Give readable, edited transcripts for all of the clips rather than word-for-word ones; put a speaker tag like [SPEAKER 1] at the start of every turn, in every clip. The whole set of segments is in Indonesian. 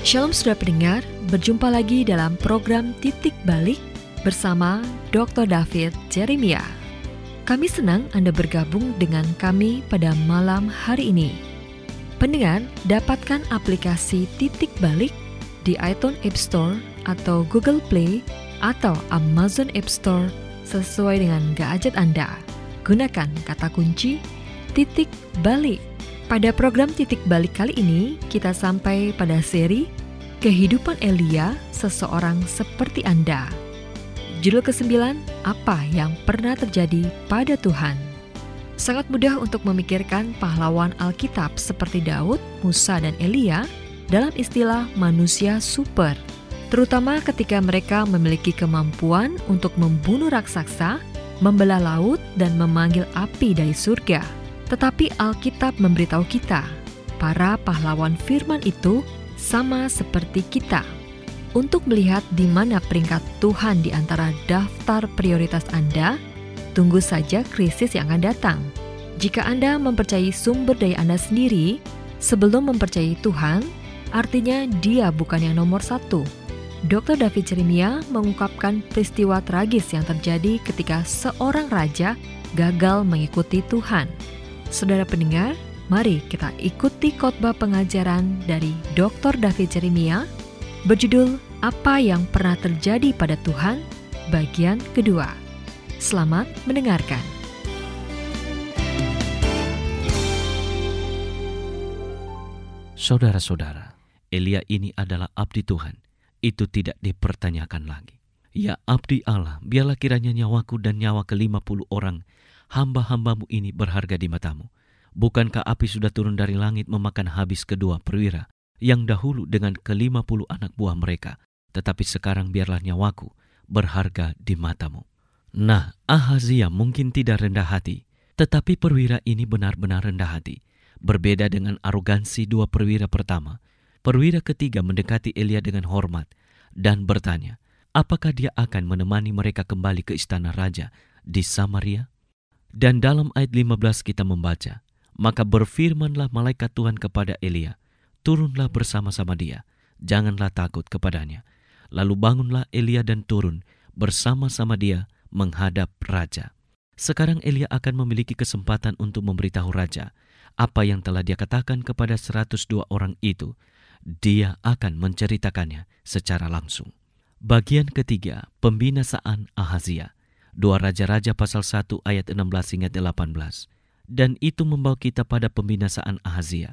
[SPEAKER 1] Shalom saudara pendengar, berjumpa lagi dalam program Titik Balik bersama Dr. David Jeremia. Kami senang Anda bergabung dengan kami pada malam hari ini. Pendengar, dapatkan aplikasi Titik Balik di iTunes App Store atau Google Play atau Amazon App Store sesuai dengan gadget Anda. Gunakan kata kunci Titik Balik. Pada program Titik Balik kali ini, kita sampai pada seri Kehidupan Elia, Seseorang Seperti Anda. Judul ke-9, Apa yang Pernah Terjadi pada Tuhan. Sangat mudah untuk memikirkan pahlawan Alkitab seperti Daud, Musa, dan Elia dalam istilah manusia super, terutama ketika mereka memiliki kemampuan untuk membunuh raksasa, membelah laut, dan memanggil api dari surga. Tetapi Alkitab memberitahu kita, para pahlawan firman itu sama seperti kita. Untuk melihat di mana peringkat Tuhan di antara daftar prioritas Anda, tunggu saja krisis yang akan datang. Jika Anda mempercayai sumber daya Anda sendiri sebelum mempercayai Tuhan, artinya Dia bukan yang nomor satu. Dr. David Jeremia mengungkapkan peristiwa tragis yang terjadi ketika seorang raja gagal mengikuti Tuhan. Saudara pendengar, mari kita ikuti khotbah pengajaran dari Dr. David Jeremia berjudul Apa yang Pernah Terjadi pada Tuhan, bagian kedua. Selamat mendengarkan.
[SPEAKER 2] Saudara-saudara, Elia ini adalah abdi Tuhan. Itu tidak dipertanyakan lagi. Ya abdi Allah, biarlah kiranya nyawaku dan nyawa ke-50 orang hamba-hambamu ini berharga di matamu. Bukankah api sudah turun dari langit memakan habis kedua perwira yang dahulu dengan ke-50 anak buah mereka, tetapi sekarang biarlah nyawaku berharga di matamu. Nah, Ahazia mungkin tidak rendah hati, tetapi perwira ini benar-benar rendah hati. Berbeda dengan arogansi dua perwira pertama, perwira ketiga mendekati Elia dengan hormat dan bertanya, apakah dia akan menemani mereka kembali ke istana raja di Samaria? Dan dalam ayat 15 kita membaca, maka berfirmanlah malaikat Tuhan kepada Elia, turunlah bersama-sama dia, janganlah takut kepadanya. Lalu bangunlah Elia dan turun bersama-sama dia menghadap raja. Sekarang Elia akan memiliki kesempatan untuk memberitahu raja apa yang telah dia katakan kepada 102 orang itu. Dia akan menceritakannya secara langsung. Bagian ketiga, pembinasaan Ahazia. 2 Raja-Raja pasal 1 ayat 16 hingga 18. Dan itu membawa kita pada pembinasaan Ahazia.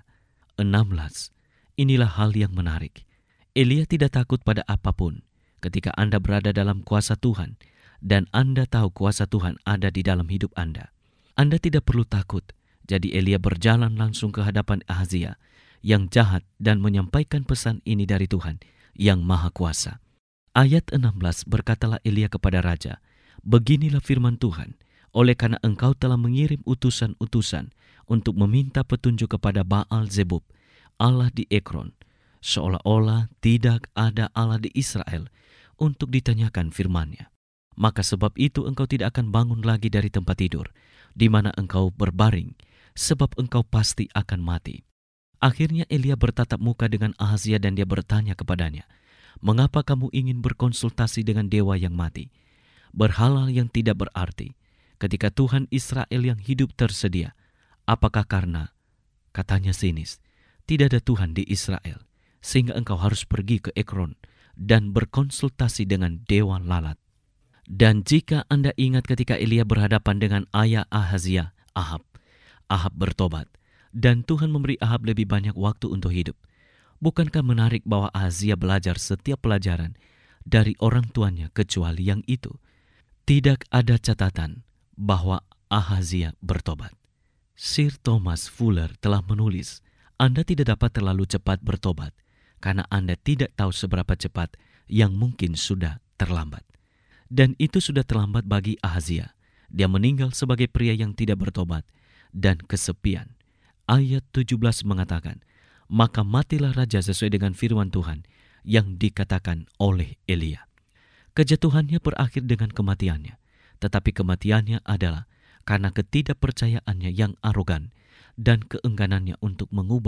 [SPEAKER 2] 16. Inilah hal yang menarik. Elia tidak takut pada apapun ketika Anda berada dalam kuasa Tuhan dan Anda tahu kuasa Tuhan ada di dalam hidup Anda. Anda tidak perlu takut. Jadi Elia berjalan langsung ke hadapan Ahazia yang jahat dan menyampaikan pesan ini dari Tuhan yang Maha Kuasa. Ayat 16 berkatalah Elia kepada raja, beginilah firman Tuhan, oleh karena engkau telah mengirim utusan-utusan untuk meminta petunjuk kepada Baal Zebub, Allah di Ekron, seolah-olah tidak ada Allah di Israel untuk ditanyakan firman-Nya. Maka sebab itu engkau tidak akan bangun lagi dari tempat tidur, di mana engkau berbaring, sebab engkau pasti akan mati. Akhirnya Elia bertatap muka dengan Ahazia dan dia bertanya kepadanya, mengapa kamu ingin berkonsultasi dengan dewa yang mati? Berhala yang tidak berarti, ketika Tuhan Israel yang hidup tersedia. Apakah karena, katanya sinis, tidak ada Tuhan di Israel, sehingga engkau harus pergi ke Ekron dan berkonsultasi dengan dewa lalat? Dan jika Anda ingat ketika Elia berhadapan dengan ayah Ahazia, Ahab bertobat, dan Tuhan memberi Ahab lebih banyak waktu untuk hidup. Bukankah menarik bahwa Ahazia belajar setiap pelajaran dari orang tuanya kecuali yang itu? Tidak ada catatan bahwa Ahazia bertobat. Sir Thomas Fuller telah menulis, Anda tidak dapat terlalu cepat bertobat karena Anda tidak tahu seberapa cepat yang mungkin sudah terlambat. Dan itu sudah terlambat bagi Ahazia. Dia meninggal sebagai pria yang tidak bertobat dan kesepian. Ayat 17 mengatakan, maka matilah raja sesuai dengan firman Tuhan yang dikatakan oleh Elia. Kejatuhannya berakhir dengan kematiannya, tetapi kematiannya adalah karena ketidakpercayaannya yang arogan dan keengganannya untuk mengubah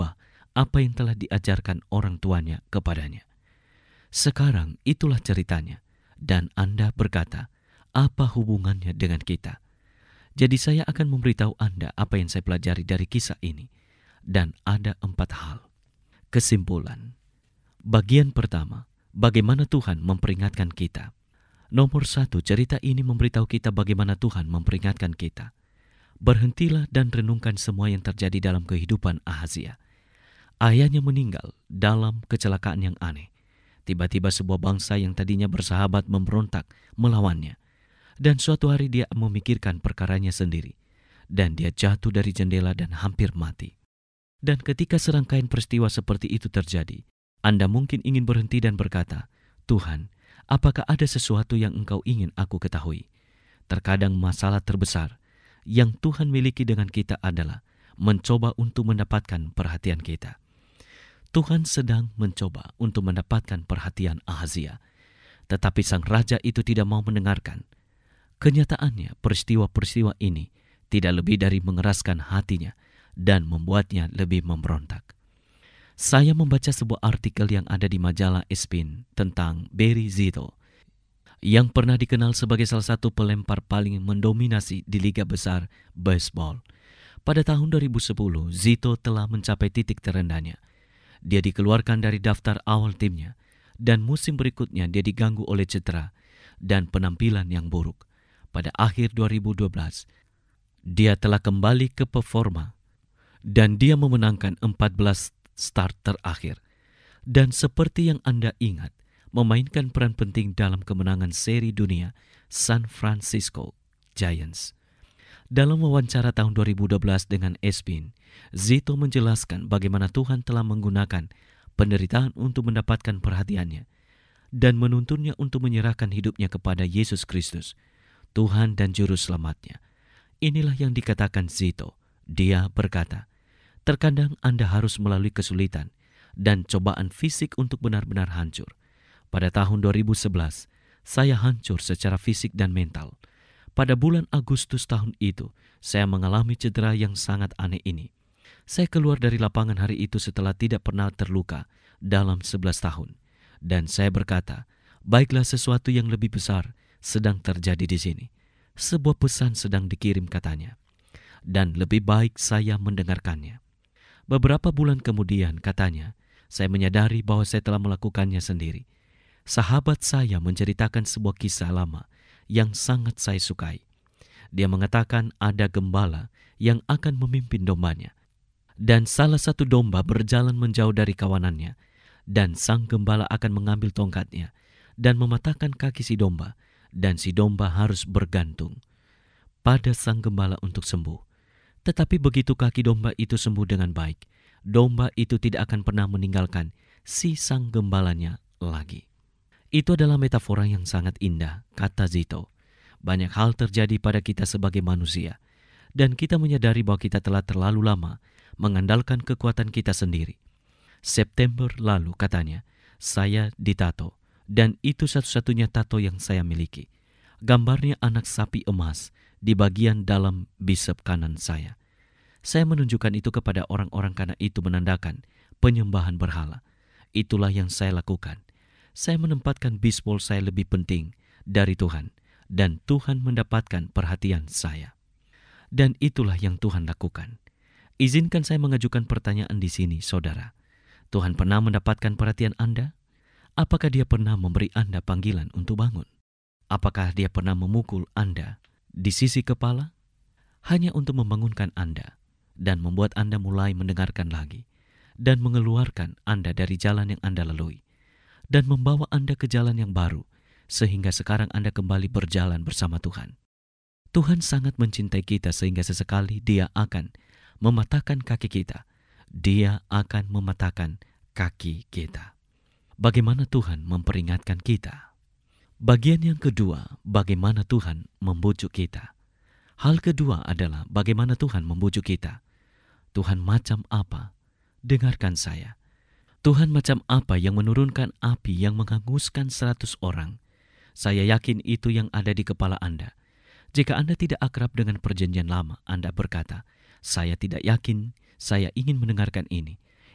[SPEAKER 2] apa yang telah diajarkan orang tuanya kepadanya. Sekarang itulah ceritanya, dan Anda berkata, apa hubungannya dengan kita? Jadi saya akan memberitahu Anda apa yang saya pelajari dari kisah ini, dan ada 4 hal. Kesimpulan. Bagian pertama, bagaimana Tuhan memperingatkan kita. Nomor 1, cerita ini memberitahu kita bagaimana Tuhan memperingatkan kita. Berhentilah dan renungkan semua yang terjadi dalam kehidupan Ahazia. Ayahnya meninggal dalam kecelakaan yang aneh. Tiba-tiba sebuah bangsa yang tadinya bersahabat memberontak melawannya. Dan suatu hari dia memikirkan perkaranya sendiri. Dan dia jatuh dari jendela dan hampir mati. Dan ketika serangkaian peristiwa seperti itu terjadi, Anda mungkin ingin berhenti dan berkata, Tuhan, apakah ada sesuatu yang Engkau ingin aku ketahui? Terkadang masalah terbesar yang Tuhan miliki dengan kita adalah mencoba untuk mendapatkan perhatian kita. Tuhan sedang mencoba untuk mendapatkan perhatian Ahazia. Tetapi sang raja itu tidak mau mendengarkan. Kenyataannya, peristiwa-peristiwa ini tidak lebih dari mengeraskan hatinya dan membuatnya lebih memberontak. Saya membaca sebuah artikel yang ada di majalah Espin tentang Barry Zito, yang pernah dikenal sebagai salah satu pelempar paling mendominasi di Liga Besar Baseball. Pada tahun 2010, Zito telah mencapai titik terendahnya. Dia dikeluarkan dari daftar awal timnya, dan musim berikutnya dia diganggu oleh cedera dan penampilan yang buruk. Pada akhir 2012, dia telah kembali ke performa, dan dia memenangkan 14 start terakhir. Dan seperti yang Anda ingat, memainkan peran penting dalam kemenangan seri dunia San Francisco Giants. Dalam wawancara tahun 2012 dengan ESPN, Zito menjelaskan bagaimana Tuhan telah menggunakan penderitaan untuk mendapatkan perhatiannya dan menuntunnya untuk menyerahkan hidupnya kepada Yesus Kristus, Tuhan dan Juru Selamatnya. Inilah yang dikatakan Zito. Dia berkata, terkadang Anda harus melalui kesulitan dan cobaan fisik untuk benar-benar hancur. Pada tahun 2011, saya hancur secara fisik dan mental. Pada bulan Agustus tahun itu, saya mengalami cedera yang sangat aneh ini. Saya keluar dari lapangan hari itu setelah tidak pernah terluka dalam 11 tahun. Dan saya berkata, baiklah sesuatu yang lebih besar sedang terjadi di sini. Sebuah pesan sedang dikirim katanya. Dan lebih baik saya mendengarkannya. Beberapa bulan kemudian katanya, saya menyadari bahwa saya telah melakukannya sendiri. Sahabat saya menceritakan sebuah kisah lama yang sangat saya sukai. Dia mengatakan ada gembala yang akan memimpin dombanya. Dan salah satu domba berjalan menjauh dari kawanannya. Dan sang gembala akan mengambil tongkatnya dan mematahkan kaki si domba. Dan si domba harus bergantung pada sang gembala untuk sembuh. Tetapi begitu kaki domba itu sembuh dengan baik, domba itu tidak akan pernah meninggalkan si sang gembalanya lagi. Itu adalah metafora yang sangat indah, kata Zito. Banyak hal terjadi pada kita sebagai manusia, dan kita menyadari bahwa kita telah terlalu lama mengandalkan kekuatan kita sendiri. September lalu, katanya, saya ditato, dan itu satu-satunya tato yang saya miliki. Gambarnya anak sapi emas di bagian dalam bisep kanan saya. Saya menunjukkan itu kepada orang-orang karena itu menandakan penyembahan berhala. Itulah yang saya lakukan. Saya menempatkan bisbol saya lebih penting dari Tuhan, dan Tuhan mendapatkan perhatian saya. Dan itulah yang Tuhan lakukan. Izinkan saya mengajukan pertanyaan di sini, saudara. Tuhan pernah mendapatkan perhatian Anda? Apakah Dia pernah memberi Anda panggilan untuk bangun? Apakah Dia pernah memukul Anda di sisi kepala? Hanya untuk membangunkan Anda dan membuat Anda mulai mendengarkan lagi dan mengeluarkan Anda dari jalan yang Anda lalui dan membawa Anda ke jalan yang baru sehingga sekarang Anda kembali berjalan bersama Tuhan. Tuhan sangat mencintai kita sehingga sesekali Dia akan mematahkan kaki kita. Dia akan mematahkan kaki kita. Bagaimana Tuhan memperingatkan kita? Bagian yang kedua, bagaimana Tuhan membujuk kita. Hal kedua adalah bagaimana Tuhan membujuk kita. Tuhan macam apa? Dengarkan saya. Tuhan macam apa yang menurunkan api yang menghanguskan 100 orang? Saya yakin itu yang ada di kepala Anda. Jika Anda tidak akrab dengan perjanjian lama, Anda berkata, saya tidak yakin, saya ingin mendengarkan ini.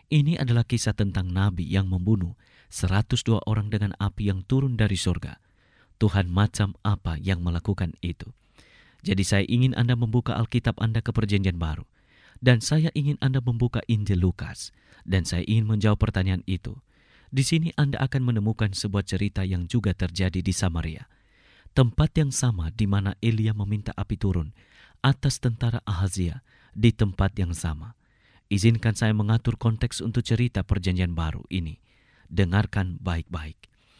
[SPEAKER 2] Ini adalah kisah tentang nabi yang membunuh 102 orang dengan api yang turun dari surga. Tuhan macam apa yang melakukan itu? Jadi saya ingin Anda membuka Alkitab Anda ke Perjanjian Baru. Dan saya ingin Anda membuka Injil Lukas. Dan saya ingin menjawab pertanyaan itu. Di sini Anda akan menemukan sebuah cerita yang juga terjadi di Samaria. Tempat yang sama di mana Elia meminta api turun atas tentara Ahazia di tempat yang sama. Izinkan saya mengatur konteks untuk cerita Perjanjian Baru ini. Dengarkan baik-baik.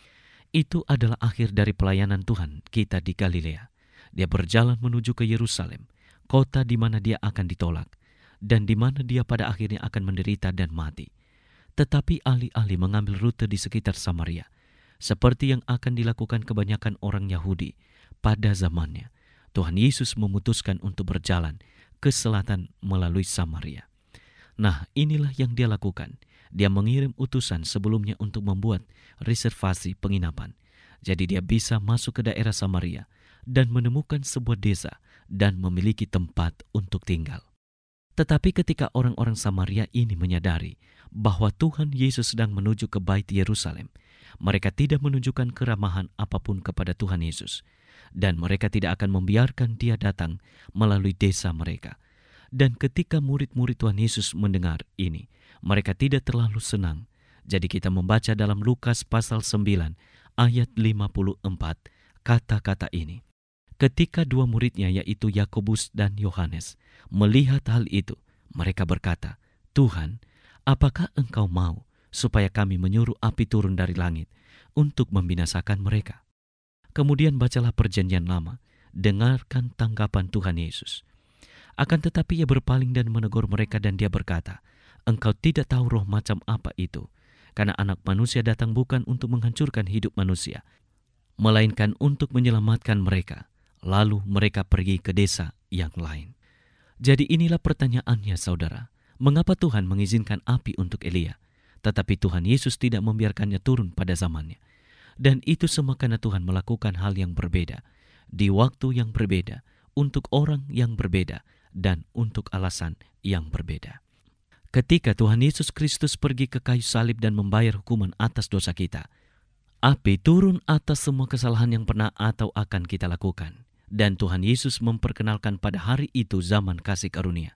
[SPEAKER 2] Itu adalah akhir dari pelayanan Tuhan kita di Galilea. Dia berjalan menuju ke Yerusalem, kota di mana dia akan ditolak, dan di mana dia pada akhirnya akan menderita dan mati. Tetapi alih-alih mengambil rute di sekitar Samaria, seperti yang akan dilakukan kebanyakan orang Yahudi pada zamannya, Tuhan Yesus memutuskan untuk berjalan ke selatan melalui Samaria. Nah, inilah yang dia lakukan. Dia mengirim utusan sebelumnya untuk membuat reservasi penginapan. Jadi dia bisa masuk ke daerah Samaria dan menemukan sebuah desa dan memiliki tempat untuk tinggal. Tetapi ketika orang-orang Samaria ini menyadari bahwa Tuhan Yesus sedang menuju ke Bait Yerusalem, mereka tidak menunjukkan keramahan apapun kepada Tuhan Yesus. Dan mereka tidak akan membiarkan dia datang melalui desa mereka. Dan ketika murid-murid Tuhan Yesus mendengar ini, mereka tidak terlalu senang. Jadi kita membaca dalam Lukas pasal 9 ayat 54 kata-kata ini. Ketika dua muridnya yaitu Yakobus dan Yohanes melihat hal itu, mereka berkata, "Tuhan, apakah Engkau mau supaya kami menyuruh api turun dari langit untuk membinasakan mereka?" Kemudian bacalah Perjanjian Lama, dengarkan tanggapan Tuhan Yesus. Akan tetapi ia berpaling dan menegur mereka dan dia berkata, "Engkau tidak tahu roh macam apa itu, karena Anak Manusia datang bukan untuk menghancurkan hidup manusia, melainkan untuk menyelamatkan mereka." Lalu mereka pergi ke desa yang lain. Jadi inilah pertanyaannya saudara, mengapa Tuhan mengizinkan api untuk Elia, tetapi Tuhan Yesus tidak membiarkannya turun pada zamannya? Dan itu semua karena Tuhan melakukan hal yang berbeda, di waktu yang berbeda, untuk orang yang berbeda, dan untuk alasan yang berbeda. Ketika Tuhan Yesus Kristus pergi ke kayu salib dan membayar hukuman atas dosa kita, api turun atas semua kesalahan yang pernah atau akan kita lakukan. Dan Tuhan Yesus memperkenalkan pada hari itu zaman kasih karunia.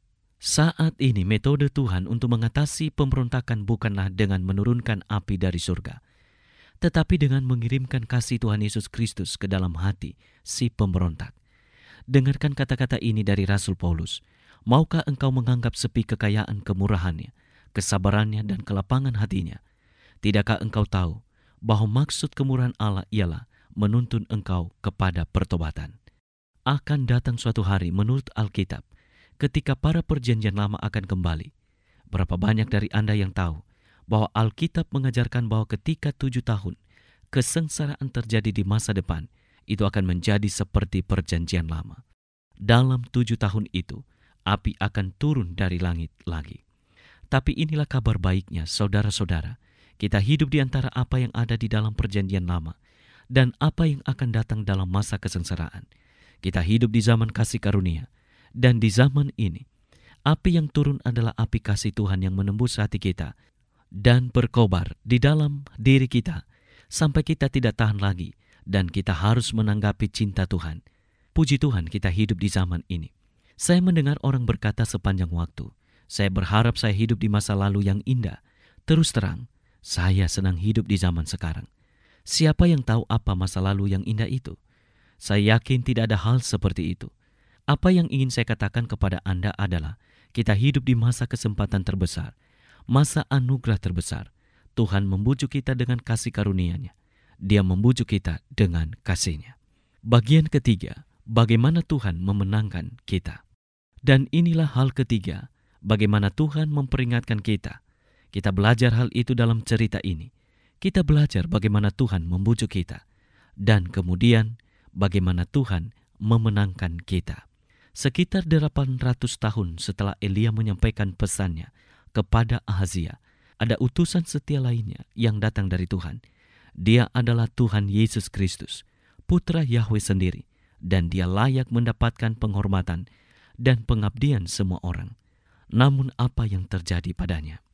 [SPEAKER 2] Saat ini metode Tuhan untuk mengatasi pemberontakan bukanlah dengan menurunkan api dari surga, tetapi dengan mengirimkan kasih Tuhan Yesus Kristus ke dalam hati si pemberontak. Dengarkan kata-kata ini dari Rasul Paulus. Maukah engkau menganggap sepi kekayaan kemurahannya, kesabarannya dan kelapangan hatinya? Tidakkah engkau tahu bahwa maksud kemurahan Allah ialah menuntun engkau kepada pertobatan? Akan datang suatu hari menurut Alkitab, ketika para perjanjian lama akan kembali. Berapa banyak dari Anda yang tahu bahwa Alkitab mengajarkan bahwa ketika 7 tahun kesengsaraan terjadi di masa depan, itu akan menjadi seperti perjanjian lama. Dalam 7 tahun itu, api akan turun dari langit lagi. Tapi inilah kabar baiknya, saudara-saudara. Kita hidup di antara apa yang ada di dalam perjanjian lama dan apa yang akan datang dalam masa kesengsaraan. Kita hidup di zaman kasih karunia, dan di zaman ini, api yang turun adalah api kasih Tuhan yang menembus hati kita dan berkobar di dalam diri kita sampai kita tidak tahan lagi dan kita harus menanggapi cinta Tuhan. Puji Tuhan kita hidup di zaman ini. Saya mendengar orang berkata sepanjang waktu, saya berharap saya hidup di masa lalu yang indah. Terus terang, saya senang hidup di zaman sekarang. Siapa yang tahu apa masa lalu yang indah itu? Saya yakin tidak ada hal seperti itu. Apa yang ingin saya katakan kepada Anda adalah, kita hidup di masa kesempatan terbesar, masa anugerah terbesar. Tuhan membujuk kita dengan kasih karunia-Nya. Dia membujuk kita dengan kasih-Nya. Bagian ketiga, bagaimana Tuhan memenangkan kita. Dan inilah hal ketiga, bagaimana Tuhan memperingatkan kita. Kita belajar hal itu dalam cerita ini. Kita belajar bagaimana Tuhan membujuk kita. Dan kemudian bagaimana Tuhan memenangkan kita. Sekitar 800 tahun setelah Elia menyampaikan pesannya kepada Ahazia, ada utusan setia lainnya yang datang dari Tuhan. Dia adalah Tuhan Yesus Kristus, Putra Yahweh sendiri, dan dia layak mendapatkan penghormatan dan pengabdian semua orang. Namun apa yang terjadi padanya?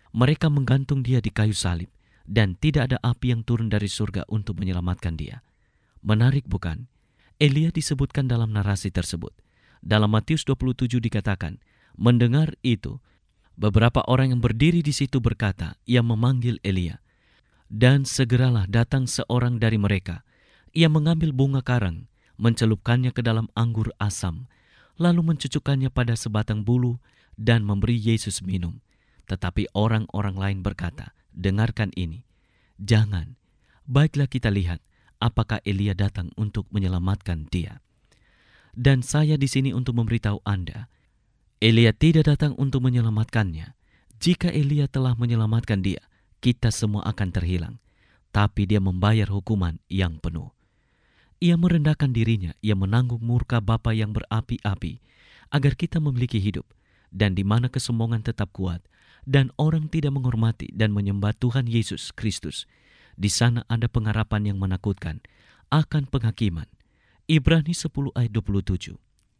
[SPEAKER 2] Mereka menggantung dia di kayu salib, dan tidak ada api yang turun dari surga untuk menyelamatkan dia. Menarik bukan? Elia disebutkan dalam narasi tersebut. Dalam Matius 27 dikatakan, mendengar itu, beberapa orang yang berdiri di situ berkata, ia memanggil Elia. Dan segeralah datang seorang dari mereka. Ia mengambil bunga karang, mencelupkannya ke dalam anggur asam, lalu mencucukkannya pada sebatang bulu dan memberi Yesus minum. Tetapi orang-orang lain berkata, dengarkan ini. Jangan, baiklah kita lihat apakah Elia datang untuk menyelamatkan dia. Dan saya di sini untuk memberitahu Anda, Elia tidak datang untuk menyelamatkannya. Jika Elia telah menyelamatkan dia, kita semua akan terhilang. Tapi dia membayar hukuman yang penuh. Ia merendahkan dirinya, ia menanggung murka Bapa yang berapi-api, agar kita memiliki hidup, dan di mana kesombongan tetap kuat, dan orang tidak menghormati dan menyembah Tuhan Yesus Kristus. Di sana ada pengharapan yang menakutkan akan penghakiman. Ibrani 10 ayat 27.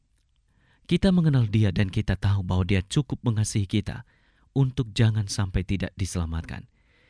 [SPEAKER 2] Kita mengenal dia dan kita tahu bahwa dia cukup mengasihi kita untuk jangan sampai tidak diselamatkan.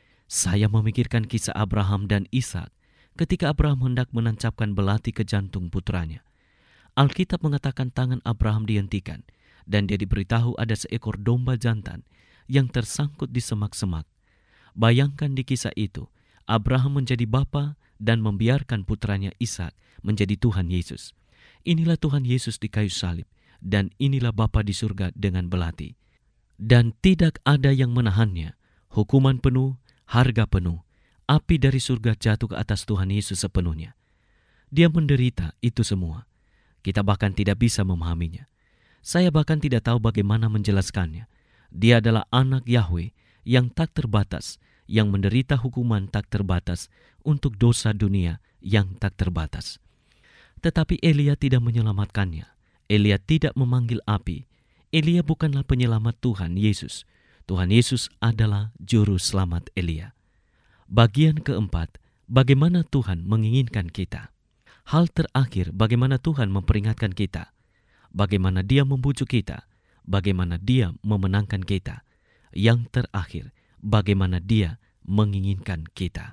[SPEAKER 2] Saya memikirkan kisah Abraham dan Ishak ketika Abraham hendak menancapkan belati ke jantung putranya. Alkitab mengatakan tangan Abraham dihentikan dan dia diberitahu ada seekor domba jantan yang tersangkut di semak-semak. Bayangkan di kisah itu, Abraham menjadi bapa dan membiarkan putranya Ishak menjadi Tuhan Yesus. Inilah Tuhan Yesus di kayu salib, dan inilah Bapa di surga dengan belati. Dan tidak ada yang menahannya. Hukuman penuh, harga penuh, api dari surga jatuh ke atas Tuhan Yesus sepenuhnya. Dia menderita itu semua. Kita bahkan tidak bisa memahaminya. Saya bahkan tidak tahu bagaimana menjelaskannya. Dia adalah anak Yahweh yang tak terbatas, yang menderita hukuman tak terbatas untuk dosa dunia yang tak terbatas. Tetapi Elia tidak menyelamatkannya. Elia tidak memanggil api. Elia bukanlah penyelamat Tuhan Yesus. Tuhan Yesus adalah juru selamat Elia. Bagian keempat, bagaimana Tuhan menginginkan kita. Hal terakhir, bagaimana Tuhan memperingatkan kita. Bagaimana Dia membujuk kita. Bagaimana Dia memenangkan kita. Yang terakhir, bagaimana Dia menginginkan kita.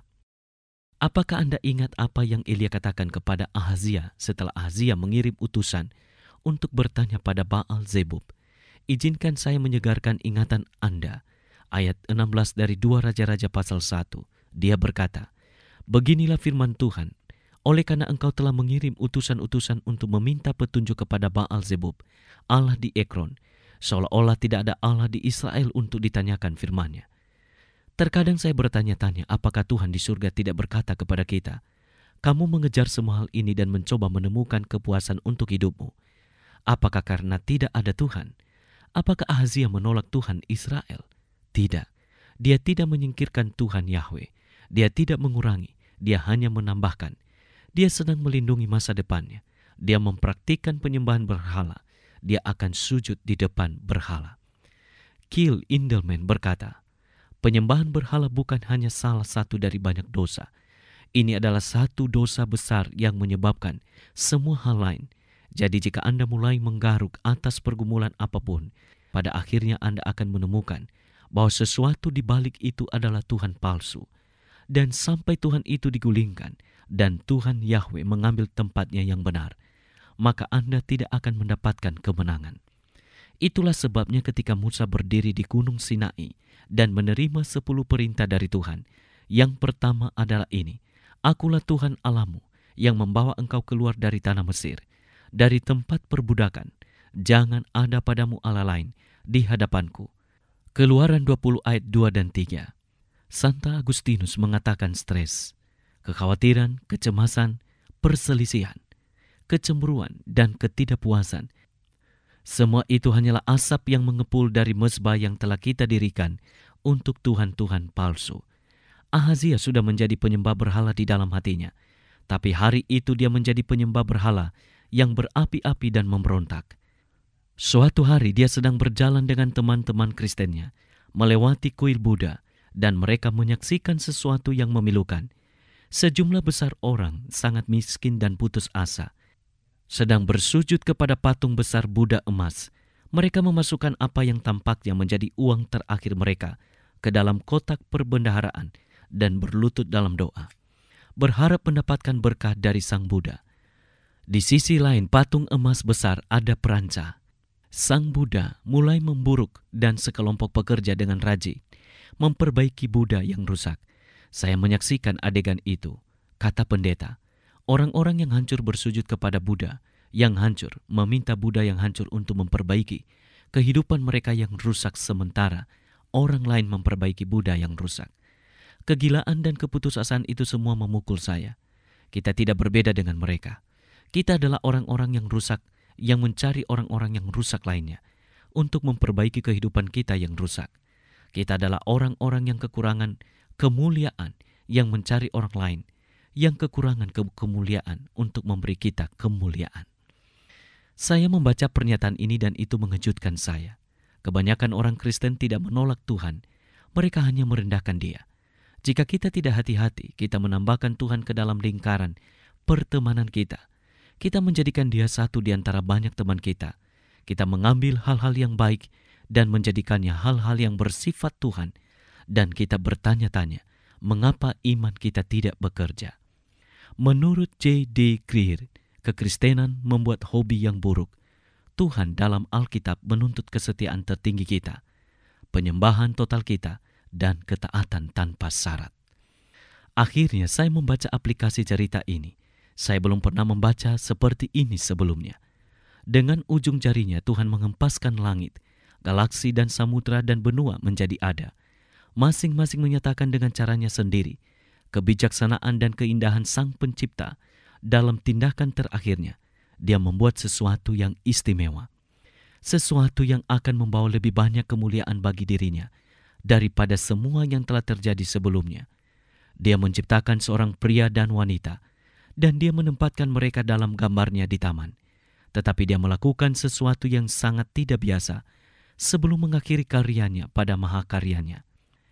[SPEAKER 2] Apakah Anda ingat apa yang Elia katakan kepada Ahazia setelah Ahazia mengirim utusan untuk bertanya pada Baal Zebub? Izinkan saya menyegarkan ingatan Anda. Ayat 16 dari 2 Raja-Raja pasal 1. Dia berkata, beginilah firman Tuhan, oleh karena engkau telah mengirim utusan-utusan untuk meminta petunjuk kepada Baal Zebub, Allah di Ekron, seolah-olah tidak ada Allah di Israel untuk ditanyakan firman-Nya. Terkadang saya bertanya-tanya, apakah Tuhan di surga tidak berkata kepada kita, kamu mengejar semua hal ini dan mencoba menemukan kepuasan untuk hidupmu. Apakah karena tidak ada Tuhan? Apakah Ahazia menolak Tuhan Israel? Tidak. Dia tidak menyingkirkan Tuhan Yahweh. Dia tidak mengurangi. Dia hanya menambahkan. Dia sedang melindungi masa depannya. Dia mempraktikkan penyembahan berhala. Dia akan sujud di depan berhala. Kil Indelman berkata, penyembahan berhala bukan hanya salah satu dari banyak dosa. Ini adalah satu dosa besar yang menyebabkan semua hal lain. Jadi jika Anda mulai menggaruk atas pergumulan apapun, pada akhirnya Anda akan menemukan bahwa sesuatu di balik itu adalah Tuhan palsu. Dan sampai Tuhan itu digulingkan dan Tuhan Yahweh mengambil tempatnya yang benar, maka Anda tidak akan mendapatkan kemenangan. Itulah sebabnya ketika Musa berdiri di Gunung Sinai dan menerima 10 perintah dari Tuhan, yang pertama adalah ini, akulah Tuhan Allahmu yang membawa engkau keluar dari tanah Mesir, dari tempat perbudakan. Jangan ada padamu Allah lain di hadapanku. Keluaran 20 ayat 2 dan 3. Santa Agustinus mengatakan stres, kekhawatiran, kecemasan, perselisihan, kecemburuan, dan ketidakpuasan. Semua itu hanyalah asap yang mengepul dari mezbah yang telah kita dirikan untuk Tuhan-Tuhan palsu. Ahazia sudah menjadi penyembah berhala di dalam hatinya, tapi hari itu dia menjadi penyembah berhala yang berapi-api dan memberontak. Suatu hari dia sedang berjalan dengan teman-teman Kristennya, melewati kuil Buddha, dan mereka menyaksikan sesuatu yang memilukan. Sejumlah besar orang sangat miskin dan putus asa sedang bersujud kepada patung besar Buddha emas. Mereka memasukkan apa yang tampaknya menjadi uang terakhir mereka ke dalam kotak perbendaharaan dan berlutut dalam doa, berharap mendapatkan berkah dari Sang Buddha. Di sisi lain, patung emas besar ada perancah. Sang Buddha mulai memburuk dan sekelompok pekerja dengan rajin memperbaiki Buddha yang rusak. Saya menyaksikan adegan itu, kata pendeta. Orang-orang yang hancur bersujud kepada Buddha yang hancur, meminta Buddha yang hancur untuk memperbaiki kehidupan mereka yang rusak, sementara orang lain memperbaiki Buddha yang rusak. Kegilaan dan keputusasaan itu semua memukul saya. Kita tidak berbeda dengan mereka. Kita adalah orang-orang yang rusak, yang mencari orang-orang yang rusak lainnya untuk memperbaiki kehidupan kita yang rusak. Kita adalah orang-orang yang kekurangan kemuliaan, yang mencari orang lain yang kekurangan kemuliaan untuk memberi kita kemuliaan. Saya membaca pernyataan ini dan itu mengejutkan saya. Kebanyakan orang Kristen tidak menolak Tuhan, mereka hanya merendahkan Dia. Jika kita tidak hati-hati, kita menambahkan Tuhan ke dalam lingkaran pertemanan kita. Kita menjadikan Dia satu di antara banyak teman kita. Kita mengambil hal-hal yang baik dan menjadikannya hal-hal yang bersifat Tuhan. Dan kita bertanya-tanya, mengapa iman kita tidak bekerja? Menurut J.D. Greer, kekristenan membuat hobi yang buruk. Tuhan dalam Alkitab menuntut kesetiaan tertinggi kita, penyembahan total kita, dan ketaatan tanpa syarat. Akhirnya saya membaca aplikasi cerita ini. Saya belum pernah membaca seperti ini sebelumnya. Dengan ujung jarinya Tuhan mengempaskan langit, galaksi dan samudra dan benua menjadi ada. Masing-masing menyatakan dengan caranya sendiri kebijaksanaan dan keindahan Sang Pencipta. Dalam tindakan terakhirnya, Dia membuat sesuatu yang istimewa, sesuatu yang akan membawa lebih banyak kemuliaan bagi dirinya daripada semua yang telah terjadi sebelumnya. Dia menciptakan seorang pria dan wanita, dan Dia menempatkan mereka dalam gambarnya di taman. Tetapi Dia melakukan sesuatu yang sangat tidak biasa sebelum mengakhiri karyanya pada mahakaryanya.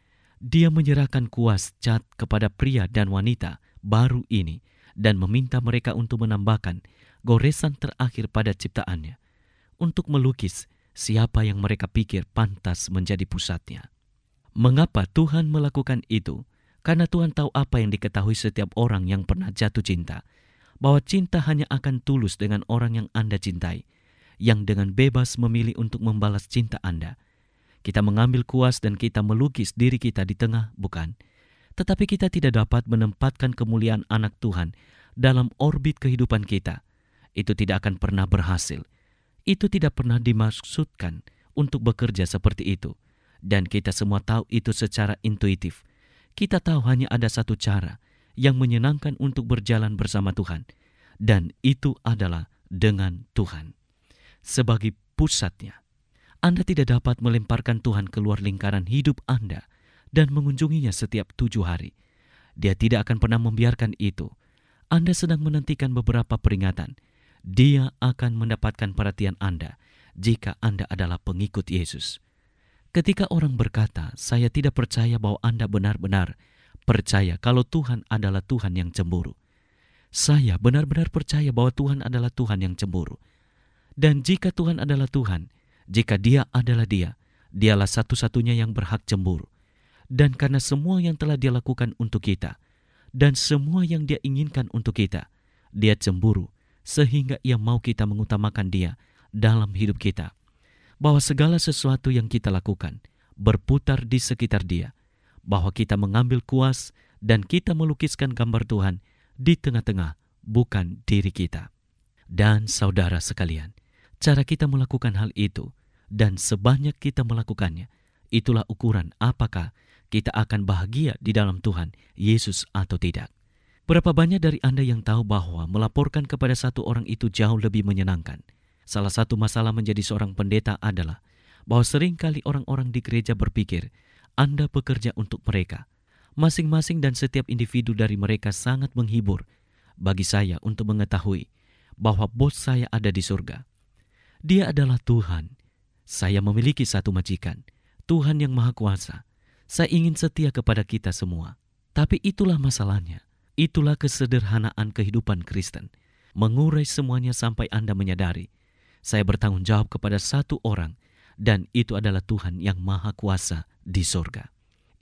[SPEAKER 2] Dia menyerahkan kuas cat kepada pria dan wanita baru ini dan meminta mereka untuk menambahkan goresan terakhir pada ciptaannya untuk melukis siapa yang mereka pikir pantas menjadi pusatnya. Mengapa Tuhan melakukan itu? Karena Tuhan tahu apa yang diketahui setiap orang yang pernah jatuh cinta, bahwa cinta hanya akan tulus dengan orang yang Anda cintai, yang dengan bebas memilih untuk membalas cinta Anda. Kita mengambil kuas dan kita melukis diri kita di tengah, bukan? Tetapi kita tidak dapat menempatkan kemuliaan anak Tuhan dalam orbit kehidupan kita. Itu tidak akan pernah berhasil. Itu tidak pernah dimaksudkan untuk bekerja seperti itu. Dan kita semua tahu itu secara intuitif. Kita tahu hanya ada satu cara yang menyenangkan untuk berjalan bersama Tuhan. Dan itu adalah dengan Tuhan sebagai pusatnya. Anda tidak dapat melemparkan Tuhan keluar lingkaran hidup Anda dan mengunjunginya setiap 7 hari. Dia tidak akan pernah membiarkan itu. Anda sedang menantikan beberapa peringatan. Dia akan mendapatkan perhatian Anda jika Anda adalah pengikut Yesus. Ketika orang berkata, saya tidak percaya bahwa Anda benar-benar percaya kalau Tuhan adalah Tuhan yang cemburu. Saya benar-benar percaya bahwa Tuhan adalah Tuhan yang cemburu. Dan jika Tuhan adalah Tuhan, jika Dia adalah Dia, Dialah satu-satunya yang berhak cemburu. Dan karena semua yang telah Dia lakukan untuk kita, dan semua yang Dia inginkan untuk kita, Dia cemburu, sehingga Ia mau kita mengutamakan Dia dalam hidup kita. Bahwa segala sesuatu yang kita lakukan berputar di sekitar Dia. Bahwa kita mengambil kuas dan kita melukiskan gambar Tuhan di tengah-tengah, bukan diri kita. Dan saudara sekalian, cara kita melakukan hal itu, dan sebanyak kita melakukannya, itulah ukuran apakah kita akan bahagia di dalam Tuhan Yesus atau tidak. Berapa banyak dari Anda yang tahu bahwa melaporkan kepada satu orang itu jauh lebih menyenangkan? Salah satu masalah menjadi seorang pendeta adalah bahwa seringkali orang-orang di gereja berpikir Anda bekerja untuk mereka. Masing-masing dan setiap individu dari mereka sangat menghibur bagi saya untuk mengetahui bahwa bos saya ada di surga. Dia adalah Tuhan. Saya memiliki satu majikan, Tuhan yang Maha Kuasa. Saya ingin setia kepada kita semua. Tapi itulah masalahnya. Itulah kesederhanaan kehidupan Kristen. Mengurai semuanya sampai Anda menyadari, saya bertanggung jawab kepada satu orang, dan itu adalah Tuhan yang Maha Kuasa di surga.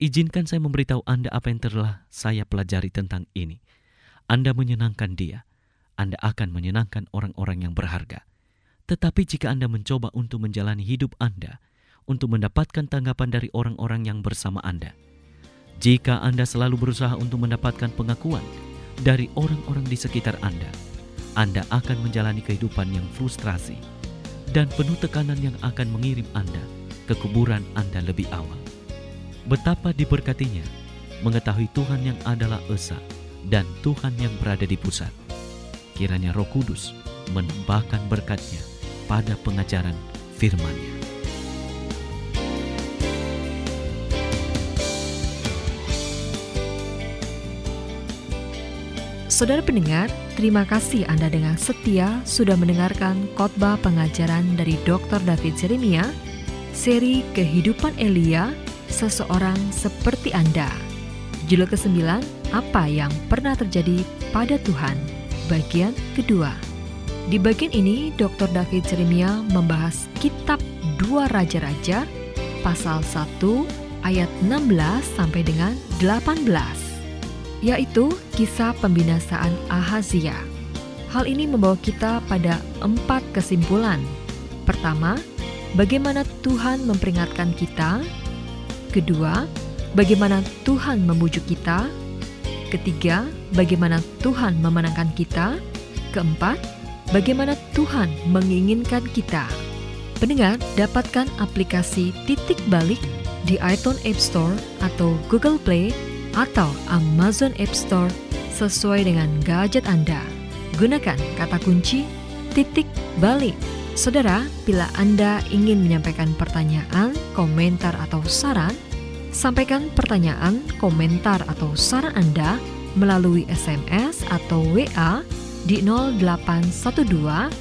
[SPEAKER 2] Izinkan saya memberitahu Anda apa yang telah saya pelajari tentang ini. Anda menyenangkan Dia, Anda akan menyenangkan orang-orang yang berharga. Tetapi jika Anda mencoba untuk menjalani hidup Anda, untuk mendapatkan tanggapan dari orang-orang yang bersama Anda, jika Anda selalu berusaha untuk mendapatkan pengakuan dari orang-orang di sekitar Anda akan menjalani kehidupan yang frustrasi dan penuh tekanan yang akan mengirim Anda ke kuburan Anda lebih awal. Betapa diberkatinya mengetahui Tuhan yang adalah Esa dan Tuhan yang berada di pusat. Kiranya Roh Kudus menambahkan berkat-Nya pada pengajaran firman-Nya.
[SPEAKER 1] Saudara pendengar, terima kasih Anda dengan setia sudah mendengarkan khotbah pengajaran dari Dr. David Jeremia, seri Kehidupan Elia, Seseorang Seperti Anda. Judul ke-9, Apa yang Pernah Terjadi pada Tuhan, bagian kedua. Di bagian ini, Dr. David Jeremia membahas kitab 2 Raja-Raja, pasal 1, ayat 16 sampai dengan 18. Yaitu kisah pembinasaan Ahazia. Hal ini membawa kita pada 4 kesimpulan. Pertama, bagaimana Tuhan memperingatkan kita. Kedua, bagaimana Tuhan membujuk kita. Ketiga, bagaimana Tuhan memenangkan kita. Keempat, bagaimana Tuhan menginginkan kita. Pendengar, dapatkan aplikasi Titik Balik di iTunes App Store atau Google Play atau Amazon App Store sesuai dengan gadget Anda. Gunakan kata kunci Titik Balik. Saudara, bila Anda ingin menyampaikan pertanyaan, komentar, atau saran, sampaikan pertanyaan, komentar, atau saran Anda melalui SMS atau WA di 0812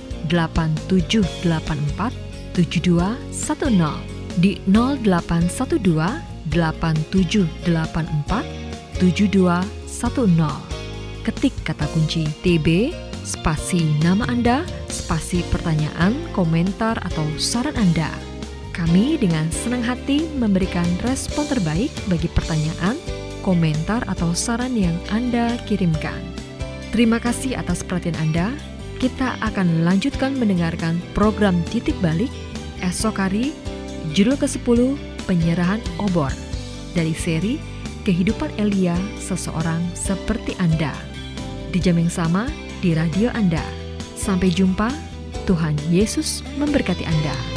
[SPEAKER 1] 8784 7210 di 0812 8784 7210. Ketik kata kunci TB, spasi nama Anda, spasi pertanyaan, komentar, atau saran Anda. Kami dengan senang hati memberikan respon terbaik bagi pertanyaan, komentar, atau saran yang Anda kirimkan. Terima kasih atas perhatian Anda. Kita akan lanjutkan mendengarkan program Titik Balik esok hari, judul ke-10, Penyerahan Obor, dari seri Kehidupan Elia, Seseorang Seperti Anda. Di jam yang sama, di radio Anda. Sampai jumpa, Tuhan Yesus memberkati Anda.